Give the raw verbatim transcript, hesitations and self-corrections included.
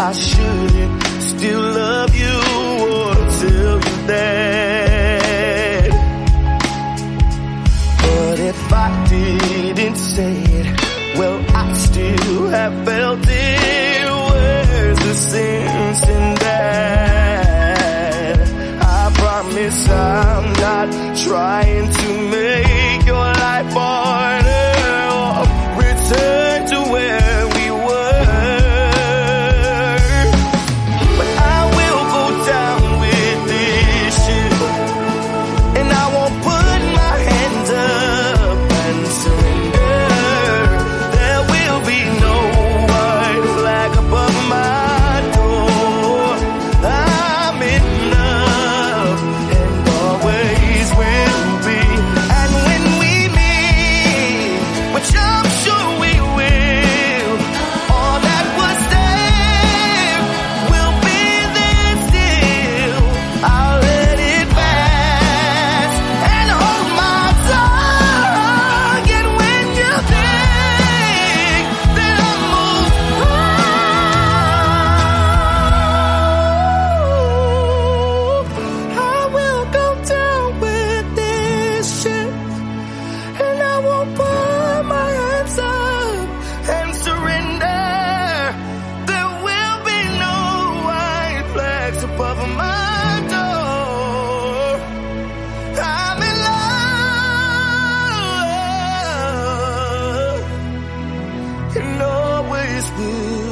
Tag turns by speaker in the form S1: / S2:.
S1: I shouldn't still love you or tell you that. But if I didn't say it, well, I still have felt it. Where's the sense in that? I promise I'm not trying to make your life harder or return to where we were. But I will go down with this shit, and I won't put my hands up and surrender. There will be no white flag above my door. I'm in love and always will be. And when we meet, which I'm sure we will, all that was there will be there still. I'll let it pass and hold my tongue. And when you think that I'm moved on, I will go down with this shit, and I won't put my hands up and surrender. There will be no white flags above my door. I'm in love and always will.